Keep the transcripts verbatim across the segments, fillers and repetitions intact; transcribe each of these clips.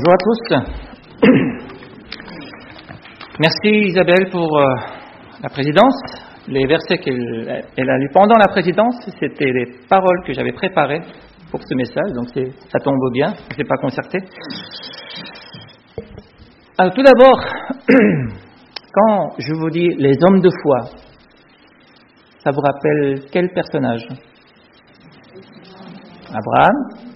Bonjour à tous. Merci Isabelle pour euh, la présidence. Les versets qu'elle elle a lus pendant la présidence, c'était les paroles que j'avais préparées pour ce message, donc c'est, ça tombe bien, je n'ai pas concerté. Alors tout d'abord, quand je vous dis les hommes de foi, ça vous rappelle quel personnage? Abraham,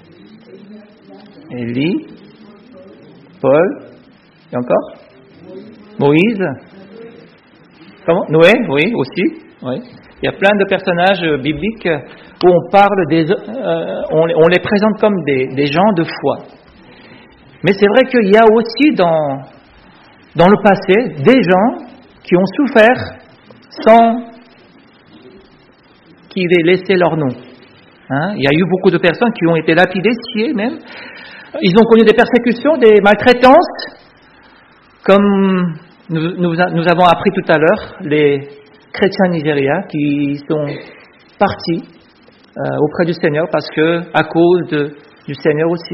Élie, Paul, et encore Moïse. Comment? Noé, oui, aussi. Oui. Il y a plein de personnages bibliques où on parle des, euh, on, on les présente comme des, des gens de foi. Mais c'est vrai qu'il y a aussi dans, dans le passé des gens qui ont souffert sans qu'ils aient laissé leur nom. Hein? Il y a eu beaucoup de personnes qui ont été lapidées, sciées même. Ils ont connu des persécutions, des maltraitances, comme nous, nous, nous avons appris tout à l'heure, les chrétiens nigériens qui sont partis euh, auprès du Seigneur parce que à cause de, du Seigneur aussi.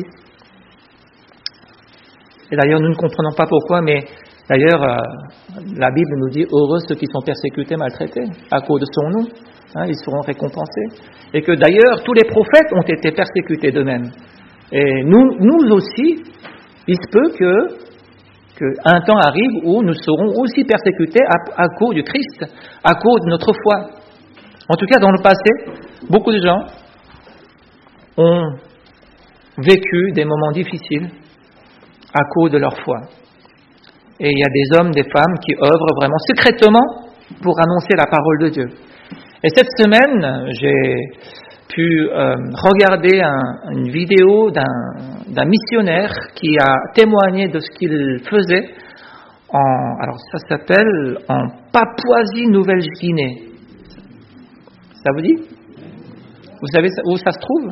Et d'ailleurs, nous ne comprenons pas pourquoi, mais d'ailleurs, euh, la Bible nous dit « Heureux ceux qui sont persécutés, maltraités, à cause de son nom, hein, ils seront récompensés. » Et que d'ailleurs, tous les prophètes ont été persécutés d'eux-mêmes. Et nous, nous aussi, il se peut que, que un temps arrive où nous serons aussi persécutés à, à cause du Christ, à cause de notre foi. En tout cas, dans le passé, beaucoup de gens ont vécu des moments difficiles à cause de leur foi. Et il y a des hommes, des femmes qui œuvrent vraiment secrètement pour annoncer la parole de Dieu. Et cette semaine, j'ai pu euh, regarder un, une vidéo d'un, d'un missionnaire qui a témoigné de ce qu'il faisait en, alors ça s'appelle en Papouasie-Nouvelle-Guinée. Ça vous dit? Vous savez où ça se trouve?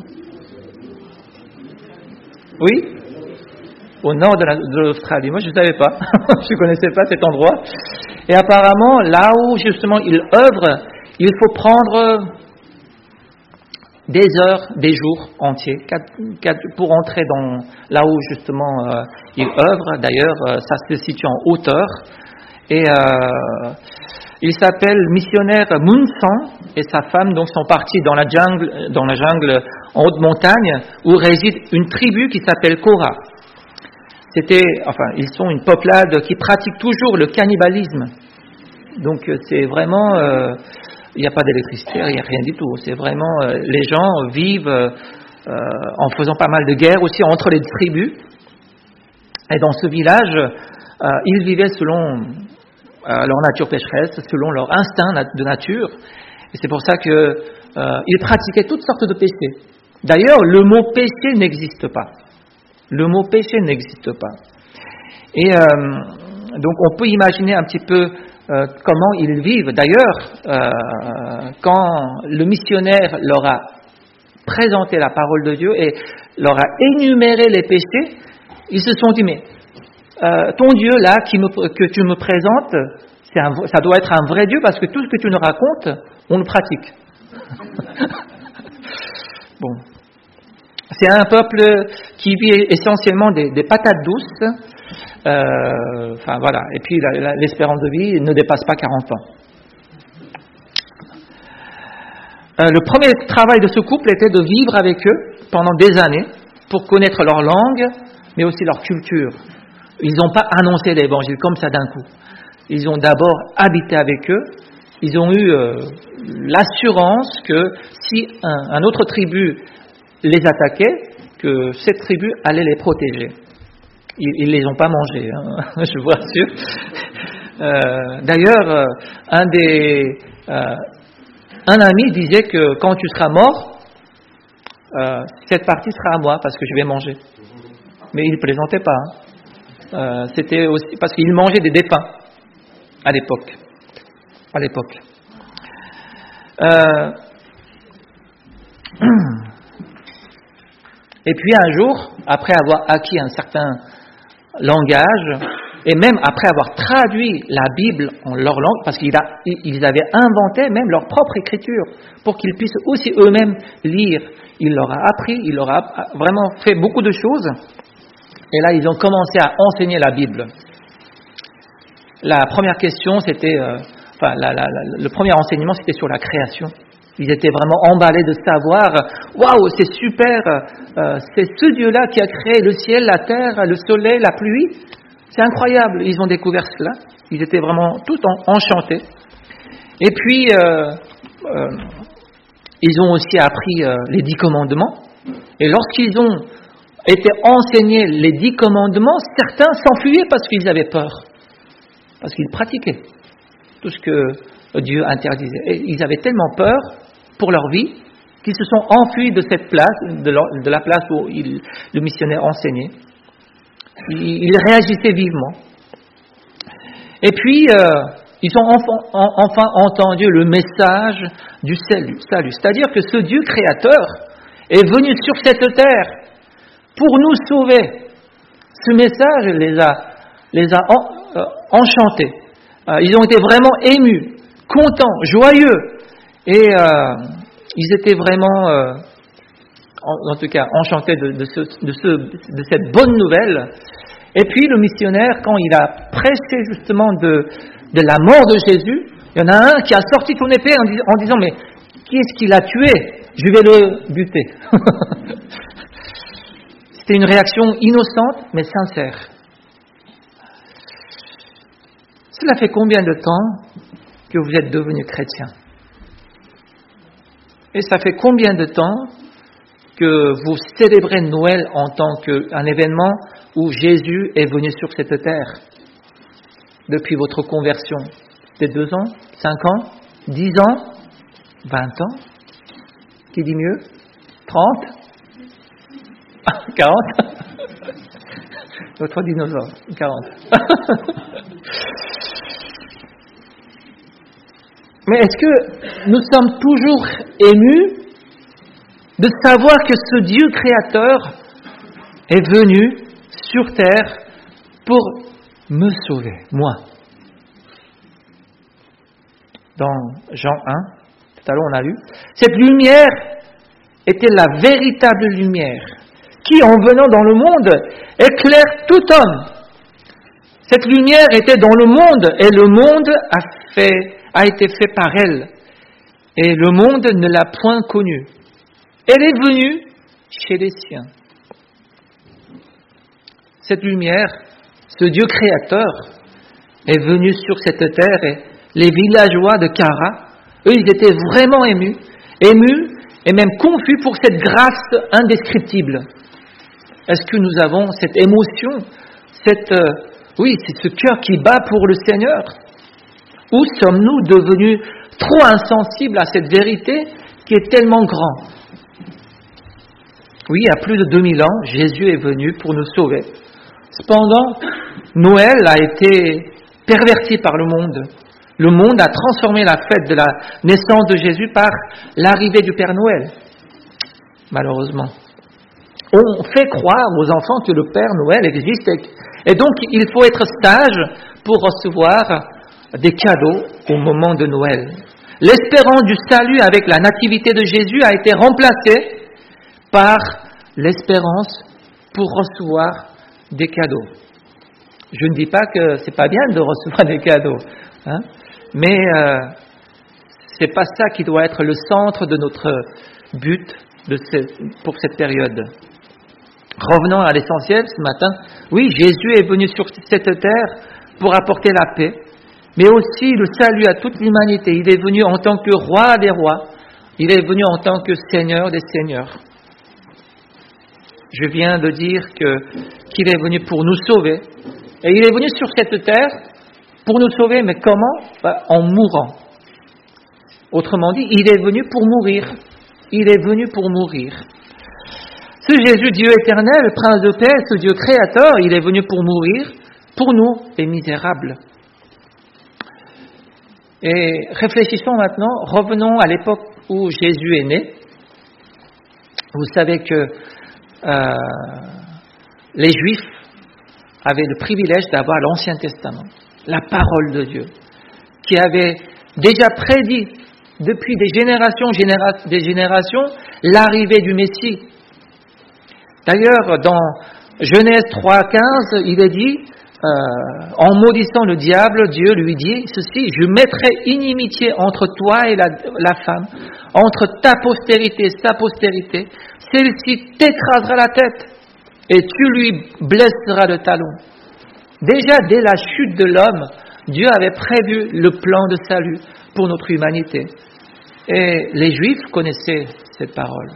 Oui? Au nord de, la, de l'Australie. Moi, je ne savais pas. Je ne connaissais pas cet endroit. Et apparemment, là où justement il œuvre, il faut prendre des heures, des jours entiers quatre, quatre, pour entrer dans là où justement euh, il œuvre. D'ailleurs, euh, ça se situe en hauteur. Et euh, il s'appelle missionnaire Munsan et sa femme donc sont partis dans la jungle, dans la jungle en haute montagne où réside une tribu qui s'appelle Kora. C'était, enfin, ils sont une peuplade qui pratique toujours le cannibalisme. Donc c'est vraiment, euh, il n'y a pas d'électricité, il n'y a rien du tout. C'est vraiment, euh, les gens vivent euh, en faisant pas mal de guerres aussi entre les tribus. Et dans ce village, euh, ils vivaient selon euh, leur nature pécheresse, selon leur instinct de nature. Et c'est pour ça que euh, ils pratiquaient toutes sortes de péchés. D'ailleurs, le mot péché n'existe pas. Le mot péché n'existe pas. Et euh, donc on peut imaginer un petit peu euh, comment ils vivent. D'ailleurs, euh, quand le missionnaire leur a présenté la parole de Dieu et leur a énuméré les péchés, ils se sont dit, mais euh, ton Dieu là qui me, que tu me présentes, c'est un, ça doit être un vrai Dieu parce que tout ce que tu nous racontes, on le pratique. Bon. C'est un peuple qui vit essentiellement des, des patates douces, euh, enfin voilà, et puis la, la, l'espérance de vie ne dépasse pas quarante ans. Euh, le premier travail de ce couple était de vivre avec eux pendant des années pour connaître leur langue, mais aussi leur culture. Ils n'ont pas annoncé l'évangile comme ça d'un coup. Ils ont d'abord habité avec eux, ils ont eu euh, l'assurance que si un, un autre tribu les attaquaient, que cette tribu allait les protéger. Ils ne les ont pas mangés, hein, je vous rassure. Euh, d'ailleurs, euh, un, des, euh, un ami disait que quand tu seras mort, euh, cette partie sera à moi parce que je vais manger. Mais il ne plaisantait pas. Hein. Euh, c'était aussi parce qu'il mangeait des défunts à l'époque. À l'époque. Euh, Et puis un jour, après avoir acquis un certain langage, et même après avoir traduit la Bible en leur langue, parce qu'ils avaient inventé même leur propre écriture, pour qu'ils puissent aussi eux-mêmes lire. Il leur a appris, il leur a vraiment fait beaucoup de choses. Et là, ils ont commencé à enseigner la Bible. La première question, c'était, euh, enfin, la, la, la, le premier enseignement, c'était sur la création. Ils étaient vraiment emballés de savoir, waouh, c'est super, euh, c'est ce Dieu-là qui a créé le ciel, la terre, le soleil, la pluie. C'est incroyable. Ils ont découvert cela. Ils étaient vraiment tout en, enchantés. Et puis, euh, euh, ils ont aussi appris euh, les dix commandements. Et lorsqu'ils ont été enseignés les dix commandements, certains s'enfuyaient parce qu'ils avaient peur. Parce qu'ils pratiquaient tout ce que Dieu interdisait. Et ils avaient tellement peur pour leur vie qu'ils se sont enfuis de cette place, de, leur, de la place où il, le missionnaire enseignait. Ils, ils réagissaient vivement. Et puis, euh, ils ont enfin, en, enfin entendu le message du salut, salut. C'est-à-dire que ce Dieu créateur est venu sur cette terre pour nous sauver. Ce message les a, les a en, euh, enchantés. Euh, ils ont été vraiment émus, contents, joyeux. Et euh, ils étaient vraiment, euh, en, en tout cas, enchantés de, de, ce, de, ce, de cette bonne nouvelle. Et puis le missionnaire, quand il a prêché justement de, de la mort de Jésus, il y en a un qui a sorti son épée en, dis, en disant « Mais qui est-ce qui l'a tué ? Je vais le buter. » C'était une réaction innocente mais sincère. Cela fait combien de temps que vous êtes devenus chrétiens ? Et ça fait combien de temps que vous célébrez Noël en tant qu'un événement où Jésus est venu sur cette terre depuis votre conversion? C'était deux ans, cinq ans, dix ans, vingt ans? Qui dit mieux? Trente? Quarante? Votre dinosaure, quarante. Mais est-ce que nous sommes toujours émus de savoir que ce Dieu créateur est venu sur terre pour me sauver, moi? Dans Jean un, tout à l'heure on a lu, cette lumière était la véritable lumière qui, en venant dans le monde, éclaire tout homme. Cette lumière était dans le monde et le monde a, fait, a été fait par elle. Et le monde ne l'a point connue. Elle est venue chez les siens. Cette lumière, ce Dieu créateur, est venu sur cette terre et les villageois de Cara, eux, ils étaient vraiment émus, émus et même confus pour cette grâce indescriptible. Est-ce que nous avons cette émotion, cette, euh, oui, c'est ce cœur qui bat pour le Seigneur? Ou sommes-nous devenus trop insensibles à cette vérité qui est tellement grande? Oui, il y a plus de deux mille ans, Jésus est venu pour nous sauver. Cependant, Noël a été perverti par le monde. Le monde a transformé la fête de la naissance de Jésus par l'arrivée du Père Noël. Malheureusement. On fait croire aux enfants que le Père Noël existe et donc il faut être sage pour recevoir des cadeaux au moment de Noël. L'espérance du salut avec la nativité de Jésus a été remplacée par l'espérance pour recevoir des cadeaux. Je ne dis pas que c'est pas bien de recevoir des cadeaux, hein, mais euh, c'est pas ça qui doit être le centre de notre but de ce, pour cette période. Revenons à l'essentiel ce matin. Oui, Jésus est venu sur cette terre pour apporter la paix, mais aussi le salut à toute l'humanité. Il est venu en tant que roi des rois. Il est venu en tant que Seigneur des seigneurs. Je viens de dire que, qu'il est venu pour nous sauver. Et il est venu sur cette terre pour nous sauver, mais comment? Ben, en mourant. Autrement dit, il est venu pour mourir. Il est venu pour mourir. Ce Jésus, Dieu éternel, Prince de paix, ce Dieu créateur, il est venu pour mourir, pour nous, les misérables. Et réfléchissons maintenant, revenons à l'époque où Jésus est né. Vous savez que euh, les Juifs avaient le privilège d'avoir l'Ancien Testament, la parole de Dieu, qui avait déjà prédit depuis des générations, généra- des générations l'arrivée du Messie. D'ailleurs, dans Genèse trois, quinze, il est dit, euh, en maudissant le diable, Dieu lui dit ceci, je mettrai inimitié entre toi et la, la femme, entre ta postérité et sa postérité, celle-ci t'écrasera la tête et tu lui blesseras le talon. Déjà, dès la chute de l'homme, Dieu avait prévu le plan de salut pour notre humanité. Et les Juifs connaissaient cette parole.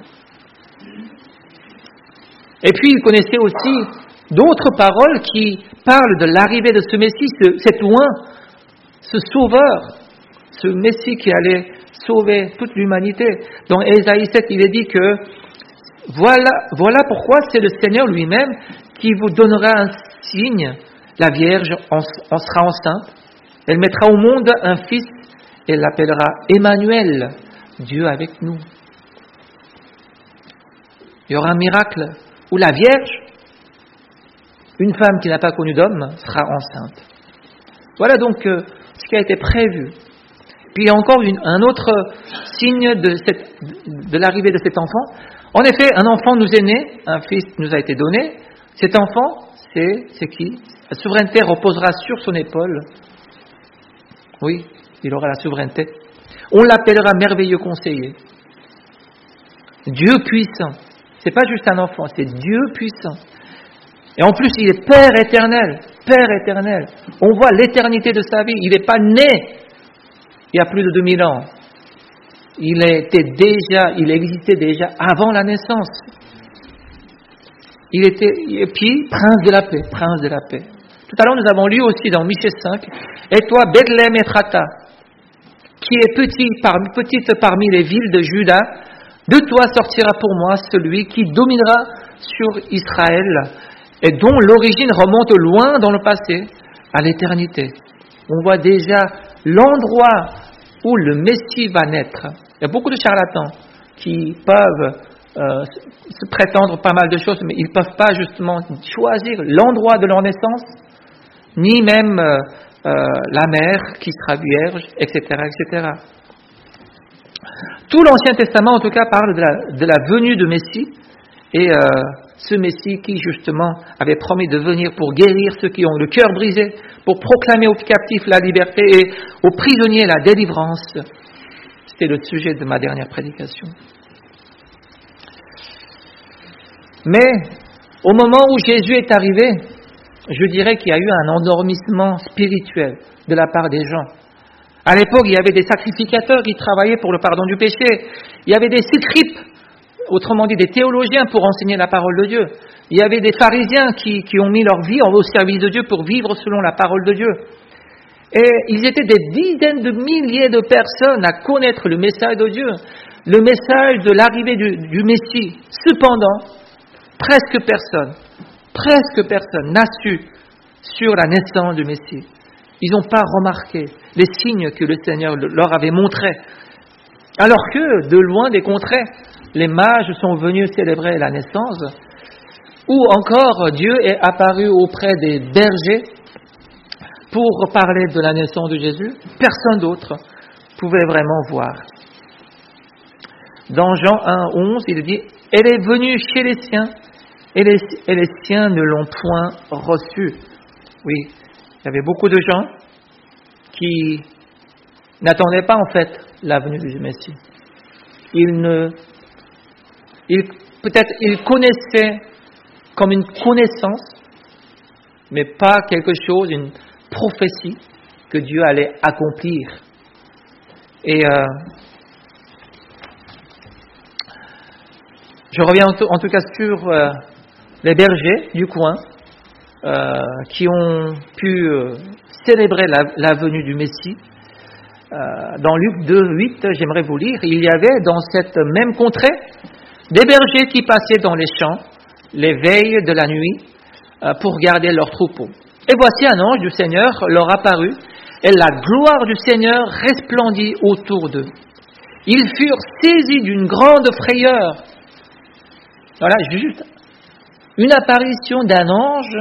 Et puis, ils connaissaient aussi d'autres paroles qui parlent de l'arrivée de ce Messie, ce, cet oint, ce sauveur, ce Messie qui allait sauver toute l'humanité. Dans Ésaïe sept, il est dit que voilà, voilà pourquoi c'est le Seigneur lui-même qui vous donnera un signe. La Vierge en, en sera enceinte. Elle mettra au monde un fils et l'appellera Emmanuel, Dieu avec nous. Il y aura un miracle où la Vierge, une femme qui n'a pas connu d'homme, sera enceinte. Voilà donc euh, ce qui a été prévu. Puis il y a encore une, un autre signe de, cette, de l'arrivée de cet enfant. En effet, un enfant nous est né, un fils nous a été donné. Cet enfant, c'est, c'est qui ? La souveraineté reposera sur son épaule. Oui, il aura la souveraineté. On l'appellera merveilleux conseiller. Dieu puissant. C'est pas juste un enfant, c'est Dieu puissant. Et en plus, il est Père éternel. Père éternel. On voit l'éternité de sa vie. Il n'est pas né il y a plus de deux mille ans. Il était déjà, il existait déjà avant la naissance. Il était, et puis, prince de la paix, prince de la paix. Tout à l'heure, nous avons lu aussi dans Michée cinq, « Et toi, Bethléem Ephrata, qui est petit, parmi, petite parmi les villes de Juda, de toi sortira pour moi celui qui dominera sur Israël, et dont l'origine remonte loin dans le passé, à l'éternité. » On voit déjà l'endroit où le Messie va naître. Il y a beaucoup de charlatans qui peuvent euh, se prétendre pas mal de choses, mais ils ne peuvent pas justement choisir l'endroit de leur naissance, ni même euh, euh, la mère qui sera vierge, et cetera, et cetera. Tout l'Ancien Testament, en tout cas, parle de la, de la venue de Messie, et euh, ce Messie qui, justement, avait promis de venir pour guérir ceux qui ont le cœur brisé, pour proclamer aux captifs la liberté et aux prisonniers la délivrance. C'était le sujet de ma dernière prédication. Mais, au moment où Jésus est arrivé, je dirais qu'il y a eu un endormissement spirituel de la part des gens. À l'époque, il y avait des sacrificateurs qui travaillaient pour le pardon du péché. Il y avait des scribes, autrement dit des théologiens pour enseigner la parole de Dieu. Il y avait des pharisiens qui, qui ont mis leur vie au service de Dieu pour vivre selon la parole de Dieu. Et ils étaient des dizaines de milliers de personnes à connaître le message de Dieu, le message de l'arrivée du, du Messie. Cependant, presque personne, presque personne n'a su sur la naissance du Messie. Ils n'ont pas remarqué les signes que le Seigneur leur avait montrés. Alors que, de loin des contrées, les mages sont venus célébrer la naissance, ou encore Dieu est apparu auprès des bergers pour parler de la naissance de Jésus. Personne d'autre pouvait vraiment voir. Dans Jean un, onze, il dit « Elle est venue chez les siens, et les, et les siens ne l'ont point reçue. » Oui, il y avait beaucoup de gens qui n'attendaient pas en fait la venue du Messie. Ils ne, ils, peut-être ils connaissaient comme une connaissance, mais pas quelque chose, une prophétie que Dieu allait accomplir. Et euh, je reviens en tout, en tout cas sur euh, les bergers du coin euh, qui ont pu euh, célébrer la, la venue du Messie. Euh, dans Luc deux, huit, j'aimerais vous lire, il y avait dans cette même contrée des bergers qui passaient dans les champs les veilles de la nuit euh, pour garder leurs troupeaux. Et voici un ange du Seigneur leur apparut, et la gloire du Seigneur resplendit autour d'eux. Ils furent saisis d'une grande frayeur. Voilà, juste une apparition d'un ange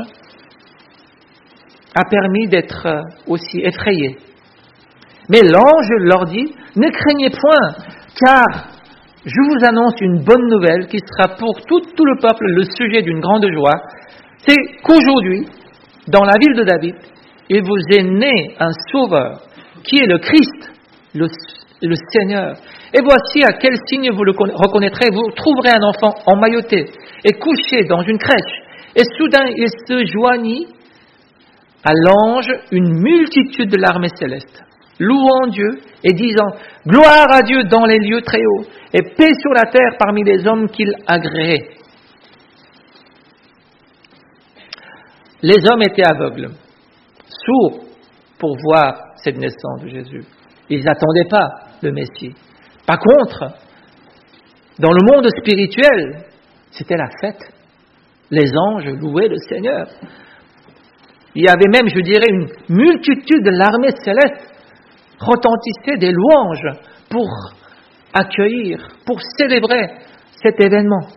a permis d'être aussi effrayés. Mais l'ange leur dit, ne craignez point, car je vous annonce une bonne nouvelle qui sera pour tout, tout le peuple le sujet d'une grande joie. c'est qu'aujourd'hui, dans la ville de David, il vous est né un sauveur, qui est le Christ, le, le Seigneur. Et voici à quel signe vous le reconnaîtrez. Vous trouverez un enfant emmailloté et couché dans une crèche. Et soudain, il se joignit à l'ange une multitude de l'armée céleste, louant Dieu et disant « Gloire à Dieu dans les lieux très hauts, et paix sur la terre parmi les hommes qu'il agrée. » Les hommes étaient aveugles, sourds pour voir cette naissance de Jésus. Ils n'attendaient pas le Messie. Par contre, dans le monde spirituel, c'était la fête. Les anges louaient le Seigneur. Il y avait même, je dirais, une multitude de l'armée céleste retentissait des louanges pour accueillir, pour célébrer cet événement.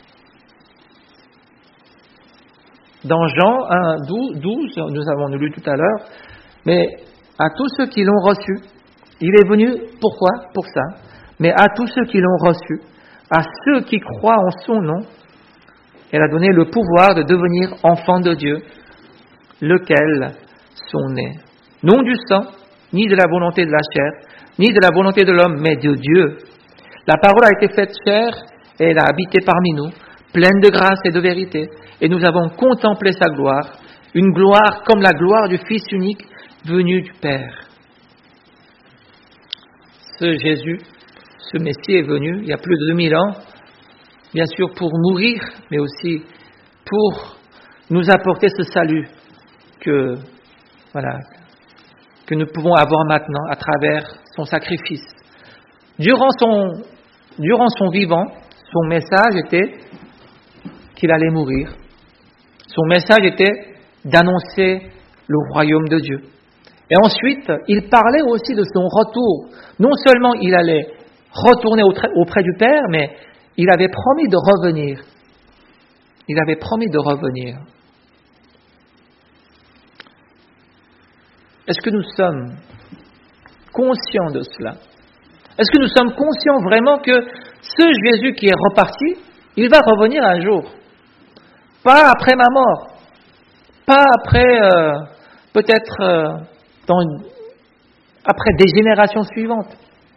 Dans Jean un, douze, nous avons lu tout à l'heure, mais à tous ceux qui l'ont reçu, il est venu, pourquoi? Pour ça. Mais à tous ceux qui l'ont reçu, à ceux qui croient en son nom, elle a donné le pouvoir de devenir enfants de Dieu, lequel sont nés. Non du sang, ni de la volonté de la chair, ni de la volonté de l'homme, mais de Dieu. La parole a été faite chair et elle a habité parmi nous, pleine de grâce et de vérité, et nous avons contemplé sa gloire, une gloire comme la gloire du Fils unique venu du Père. Ce Jésus, ce Messie est venu il y a plus de deux mille ans, bien sûr pour mourir, mais aussi pour nous apporter ce salut que, voilà, que nous pouvons avoir maintenant à travers son sacrifice. Durant son, durant son vivant, son message était qu'il allait mourir. Son message était d'annoncer le royaume de Dieu. Et ensuite, il parlait aussi de son retour. Non seulement il allait retourner auprès du Père, mais il avait promis de revenir. Il avait promis de revenir. Est-ce que nous sommes conscients de cela? Est-ce que nous sommes conscients vraiment que ce Jésus qui est reparti, il va revenir un jour? Pas après ma mort, pas après, euh, peut-être, euh, dans, après des générations suivantes.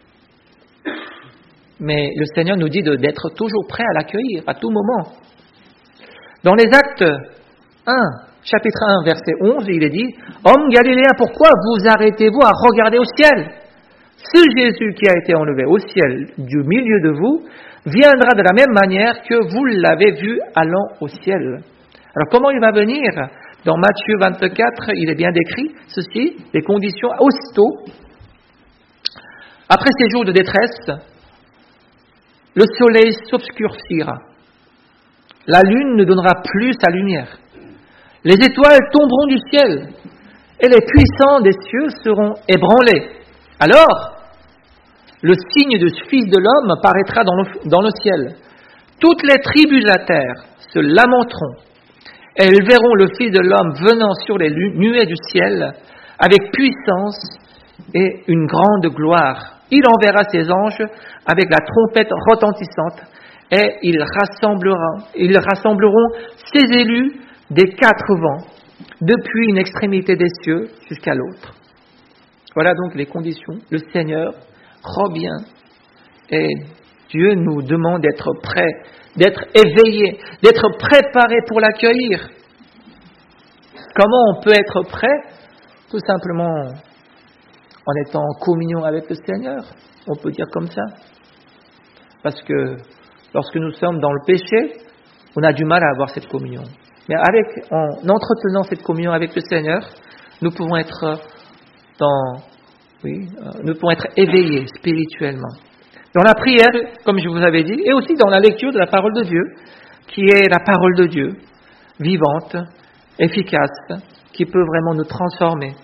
Mais le Seigneur nous dit de, d'être toujours prêt à l'accueillir, à tout moment. Dans les Actes un, chapitre un, verset onze, il est dit « Hommes galiléens, pourquoi vous arrêtez-vous à regarder au ciel? Ce Jésus qui a été enlevé au ciel du milieu de vous viendra de la même manière que vous l'avez vu allant au ciel. » Alors comment il va venir? Dans Matthieu vingt-quatre, il est bien décrit ceci, les conditions aussitôt. Après ces jours de détresse, le soleil s'obscurcira, la lune ne donnera plus sa lumière, les étoiles tomberont du ciel et les puissants des cieux seront ébranlés. Alors, le signe du Fils de l'homme paraîtra dans le, dans le ciel. Toutes les tribus de la terre se lamenteront et elles verront le Fils de l'homme venant sur les nuées du ciel avec puissance et une grande gloire. Il enverra ses anges avec la trompette retentissante et ils rassembleront, ils rassembleront ses élus des quatre vents, depuis une extrémité des cieux jusqu'à l'autre. Voilà donc les conditions. Le Seigneur revient et Dieu nous demande d'être prêts, d'être éveillés, d'être préparés pour l'accueillir. Comment on peut être prêt? Tout simplement en étant en communion avec le Seigneur, on peut dire comme ça. Parce que lorsque nous sommes dans le péché, on a du mal à avoir cette communion. Mais avec, en entretenant cette communion avec le Seigneur, nous pouvons être dans, oui, nous pouvons être éveillés spirituellement. Dans la prière, comme je vous avais dit, et aussi dans la lecture de la parole de Dieu, qui est la parole de Dieu, vivante, efficace, qui peut vraiment nous transformer.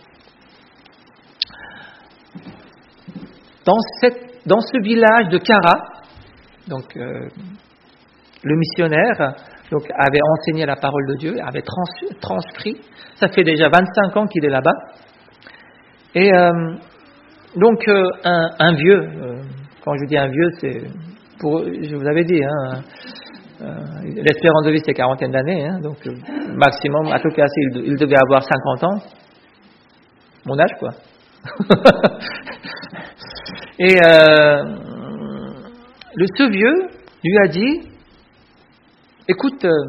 Dans, cette, dans ce village de Cara, donc euh, le missionnaire donc, avait enseigné la parole de Dieu, avait trans, transcrit. Ça fait déjà vingt-cinq ans qu'il est là-bas. Et euh, donc euh, un, un vieux, euh, quand je dis un vieux, c'est pour, je vous avais dit, hein, euh, l'espérance de vie c'est quarantaine d'années, hein, donc euh, maximum, à tout cas, il, il devait avoir cinquante ans. Mon âge, quoi. Et euh, le ce vieux lui a dit, écoute, euh,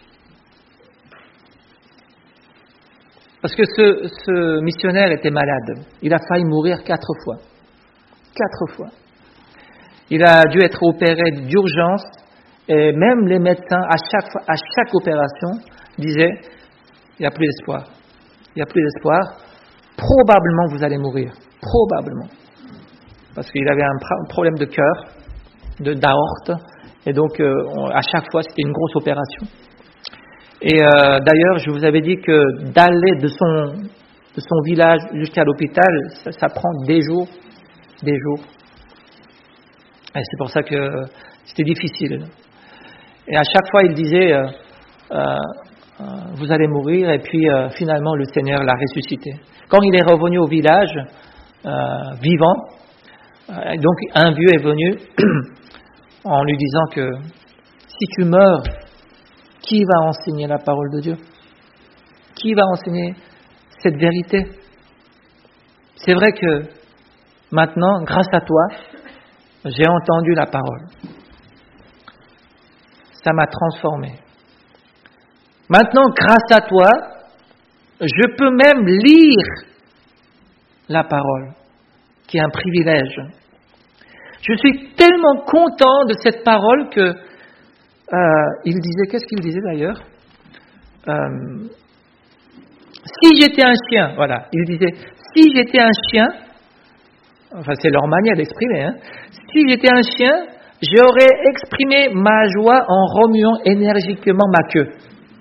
parce que ce, ce missionnaire était malade, il a failli mourir quatre fois. Quatre fois. Il a dû être opéré d'urgence, et même les médecins, à chaque, fois, à chaque opération, disaient, il n'y a plus d'espoir. Il n'y a plus d'espoir. Probablement vous allez mourir. Probablement. Parce qu'il avait un problème de cœur, de, d'aorte, et donc euh, on, à chaque fois c'était une grosse opération. Et euh, d'ailleurs, je vous avais dit que d'aller de son, de son village jusqu'à l'hôpital, ça, ça prend des jours, des jours. Et c'est pour ça que c'était difficile. Et à chaque fois, il disait, euh, euh, euh, vous allez mourir, et puis euh, finalement, le Seigneur l'a ressuscité. Quand il est revenu au village, euh, vivant, euh, donc un vieux est venu en lui disant que si tu meurs, qui va enseigner la parole de Dieu? Qui va enseigner cette vérité? C'est vrai que maintenant, grâce à toi, j'ai entendu la parole. Ça m'a transformé. Maintenant, grâce à toi, je peux même lire la parole, qui est un privilège. Je suis tellement content de cette parole que euh, il disait, qu'est-ce qu'il disait d'ailleurs euh, si j'étais un chien, voilà, il disait, si j'étais un chien, enfin c'est leur manière d'exprimer, hein, si j'étais un chien, j'aurais exprimé ma joie en remuant énergiquement ma queue.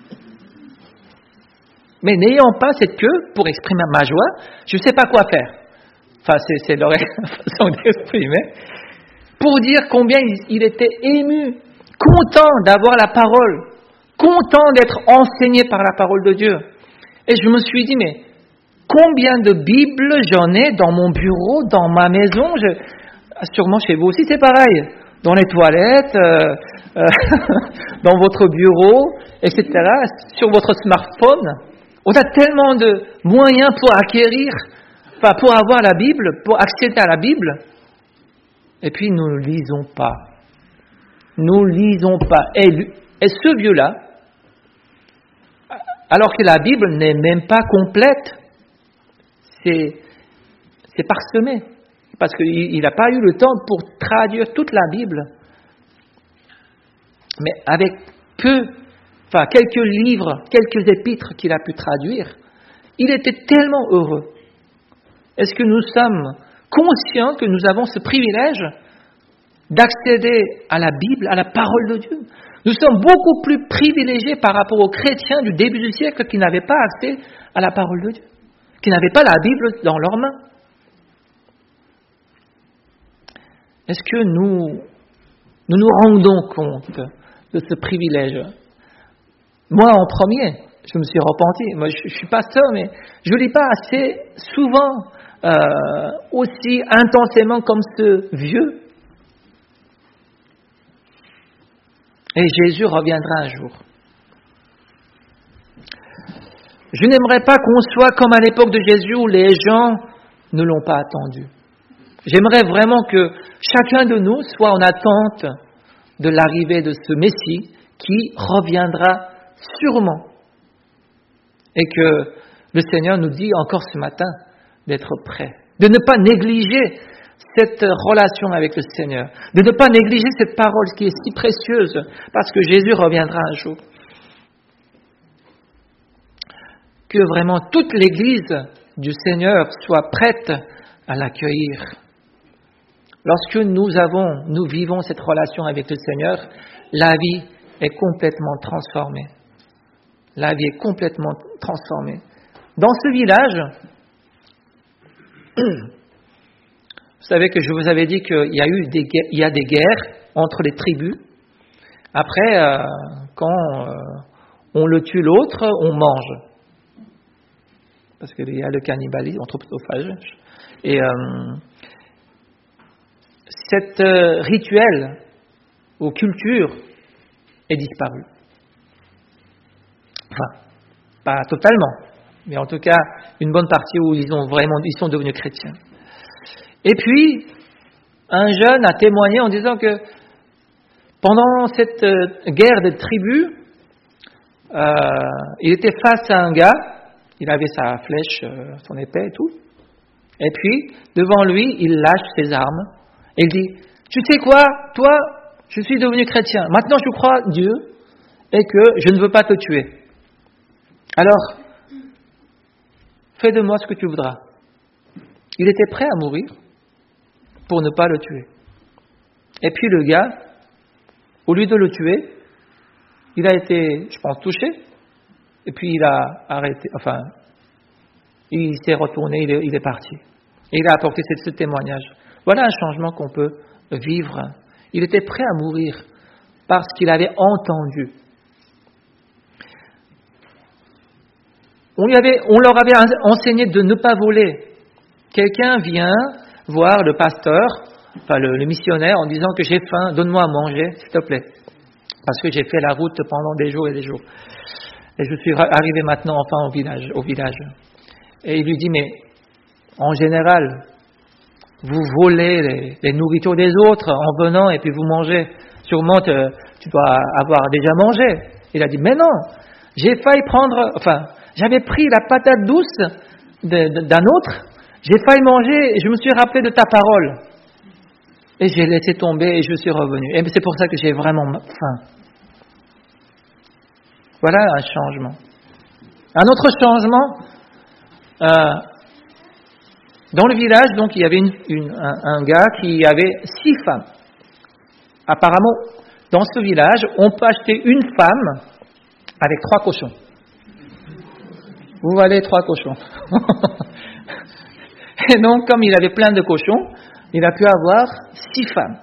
Mais n'ayant pas cette queue pour exprimer ma joie, je ne sais pas quoi faire. Enfin, c'est, c'est leur façon d'exprimer. Pour dire combien il, il était ému, content d'avoir la parole, content d'être enseigné par la parole de Dieu. Et je me suis dit, mais combien de Bibles j'en ai dans mon bureau, dans ma maison? Je, sûrement chez vous aussi, c'est pareil. Dans les toilettes, euh, euh, dans votre bureau, et cetera, sur votre smartphone. On a tellement de moyens pour acquérir, enfin pour avoir la Bible, pour accéder à la Bible. Et puis nous ne lisons pas. Nous ne lisons pas. Et, et ce vieux-là, alors que la Bible n'est même pas complète, c'est, c'est parsemé. Parce qu'il n'a pas eu le temps pour traduire toute la Bible. Mais avec peu, enfin quelques livres, quelques épîtres qu'il a pu traduire, il était tellement heureux. Est-ce que nous sommes conscients que nous avons ce privilège d'accéder à la Bible, à la parole de Dieu? Nous sommes beaucoup plus privilégiés par rapport aux chrétiens du début du siècle qui n'avaient pas accès à la parole de Dieu, qui n'avaient pas la Bible dans leurs mains. Est-ce que nous, nous nous rendons compte de ce privilège? Moi, en premier, je me suis repenti. Moi, je, je suis pasteur, mais je ne lis pas assez souvent, euh, aussi intensément comme ce vieux. Et Jésus reviendra un jour. Je n'aimerais pas qu'on soit comme à l'époque de Jésus où les gens ne l'ont pas attendu. J'aimerais vraiment que chacun de nous soit en attente de l'arrivée de ce Messie qui reviendra sûrement. Et que le Seigneur nous dit encore ce matin d'être prêt, de ne pas négliger cette relation avec le Seigneur, de ne pas négliger cette parole qui est si précieuse parce que Jésus reviendra un jour. Que vraiment toute l'Église du Seigneur soit prête à l'accueillir. Lorsque nous avons, nous vivons cette relation avec le Seigneur, la vie est complètement transformée. La vie est complètement transformée. Dans ce village, vous savez que je vous avais dit qu'il y a eu des, il y a des guerres entre les tribus. Après, euh, quand euh, on le tue l'autre, on mange. Parce qu'il y a le cannibalisme, anthropophage. Et euh, cet euh, rituel ou culture est disparu. Enfin, pas totalement, mais en tout cas, une bonne partie où ils ont vraiment, ils sont devenus chrétiens. Et puis, un jeune a témoigné en disant que pendant cette guerre des tribus, euh, il était face à un gars, il avait sa flèche, euh, son épée et tout, et puis, devant lui, il lâche ses armes, et il dit, tu sais quoi, toi, je suis devenu chrétien, maintenant je crois Dieu, et que je ne veux pas te tuer. Alors, fais de moi ce que tu voudras. Il était prêt à mourir pour ne pas le tuer. Et puis le gars, au lieu de le tuer, il a été, je pense, touché, et puis il a arrêté, enfin, il s'est retourné, il est, il est parti. Et il a apporté ce, ce témoignage. Voilà un changement qu'on peut vivre. Il était prêt à mourir parce qu'il avait entendu. On, lui avait, on leur avait enseigné de ne pas voler. Quelqu'un vient voir le pasteur, enfin le, le missionnaire, en disant que j'ai faim, donne-moi à manger, s'il te plaît. Parce que j'ai fait la route pendant des jours et des jours. Et je suis arrivé maintenant enfin au village. Au village. Et il lui dit, mais en général, vous volez les, les nourritures des autres en venant et puis vous mangez. Sûrement, te, tu dois avoir déjà mangé. Il a dit, mais non, j'ai failli prendre, enfin, j'avais pris la patate douce de, de, d'un autre, j'ai failli manger et je me suis rappelé de ta parole. Et j'ai laissé tomber et je suis revenu. Et c'est pour ça que j'ai vraiment faim. Voilà un changement. Un autre changement, euh, dans le village, donc, il y avait une, une, un, un gars qui avait six femmes. Apparemment, dans ce village, on peut acheter une femme avec trois cochons. Vous valez trois cochons. Et donc, comme il avait plein de cochons, il a pu avoir six femmes.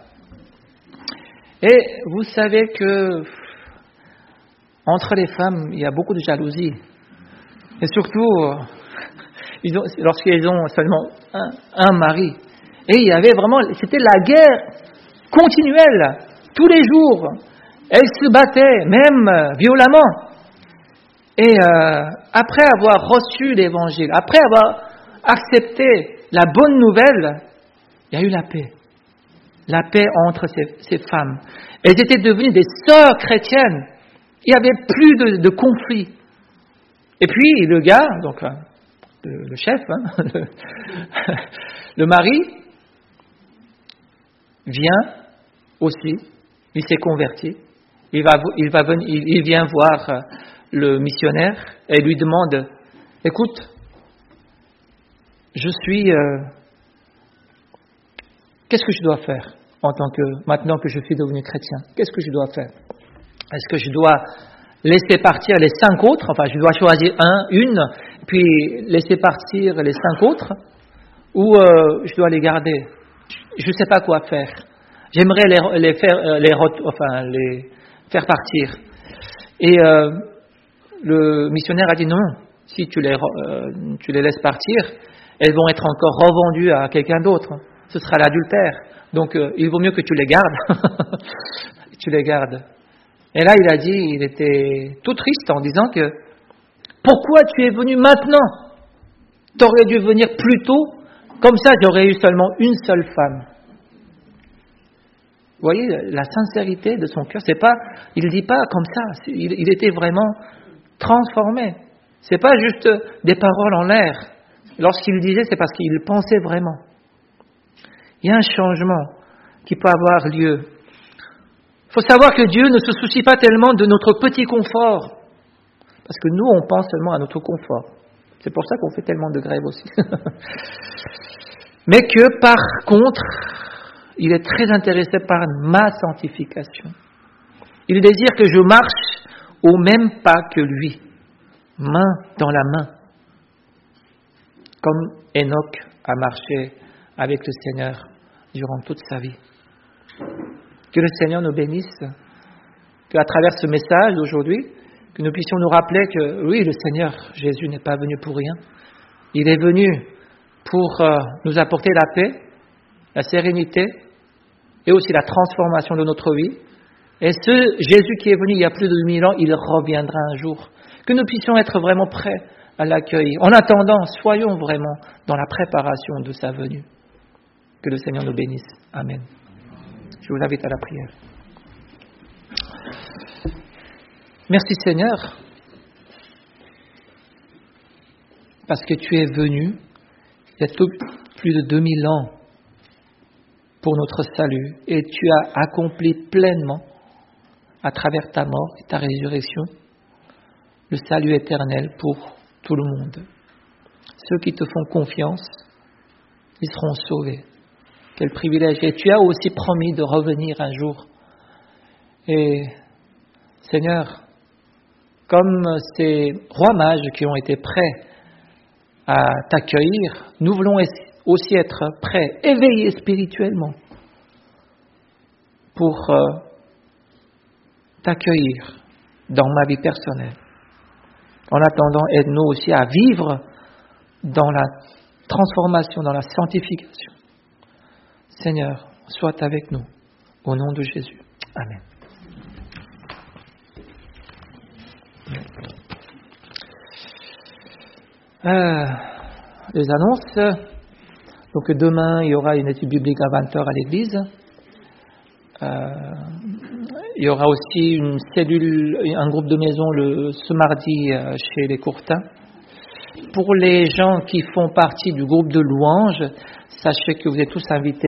Et vous savez que entre les femmes, il y a beaucoup de jalousie. Et surtout, ils ont, lorsqu'ils ont seulement un, un mari. Et il y avait vraiment, c'était la guerre continuelle, tous les jours. Elles se battaient, même violemment. Et euh, après avoir reçu l'évangile, après avoir accepté la bonne nouvelle, il y a eu la paix. La paix entre ces, ces femmes. Elles étaient devenues des sœurs chrétiennes. Il n'y avait plus de, de conflit. Et puis le gars, donc le, le chef, hein, le, le mari, vient aussi, il s'est converti, il, va, il, va venir, il, il vient voir le missionnaire et lui demande, écoute, je suis, euh, qu'est-ce que je dois faire en tant que, maintenant que je suis devenu chrétien, qu'est-ce que je dois faire? Est-ce que je dois laisser partir les cinq autres, enfin je dois choisir un, une, puis laisser partir les cinq autres, ou euh, je dois les garder? Je ne sais pas quoi faire. J'aimerais les, les faire, les, enfin, les faire partir. Et euh, le missionnaire a dit non, si tu les, euh, tu les laisses partir, elles vont être encore revendues à quelqu'un d'autre. Ce sera l'adultère. Donc euh, il vaut mieux que tu les gardes. tu les gardes. Et là, il a dit, il était tout triste en disant que pourquoi tu es venu maintenant? Tu aurais dû venir plus tôt, comme ça j'aurais eu seulement une seule femme. Vous voyez, la sincérité de son cœur, c'est pas, il ne dit pas comme ça, il, il était vraiment transformé. C'est pas juste des paroles en l'air. Lorsqu'il disait, c'est parce qu'il pensait vraiment. Il y a un changement qui peut avoir lieu. Il faut savoir que Dieu ne se soucie pas tellement de notre petit confort, parce que nous, on pense seulement à notre confort. C'est pour ça qu'on fait tellement de grèves aussi. Mais que, par contre, il est très intéressé par ma sanctification. Il désire que je marche au même pas que lui, main dans la main, comme Enoch a marché avec le Seigneur durant toute sa vie. Que le Seigneur nous bénisse, qu'à travers ce message d'aujourd'hui, que nous puissions nous rappeler que oui, le Seigneur Jésus n'est pas venu pour rien. Il est venu pour euh, nous apporter la paix, la sérénité et aussi la transformation de notre vie, Et ce Jésus qui est venu il y a plus de deux mille ans, il reviendra un jour. Que nous puissions être vraiment prêts à l'accueillir. En attendant, soyons vraiment dans la préparation de sa venue. Que le Seigneur nous bénisse. Amen. Je vous invite à la prière. Merci Seigneur, parce que tu es venu il y a tout, plus de deux mille ans pour notre salut et tu as accompli pleinement à travers ta mort et ta résurrection le salut éternel pour tout le monde. Ceux qui te font confiance, ils seront sauvés. Quel privilège. Et tu as aussi promis de revenir un jour. Et Seigneur, comme ces rois mages qui ont été prêts à t'accueillir, nous voulons aussi être prêts, éveillés spirituellement pour euh, t'accueillir dans ma vie personnelle. En attendant, aide-nous aussi à vivre dans la transformation, dans la sanctification. Seigneur, sois avec nous, au nom de Jésus. Amen. Euh, les annonces. Donc demain, il y aura une étude biblique à vingt heures à l'église. Euh, il y aura aussi une cellule, un groupe de maison le, ce mardi euh, chez les Courtins. Pour les gens qui font partie du groupe de louanges, sachez que vous êtes tous invités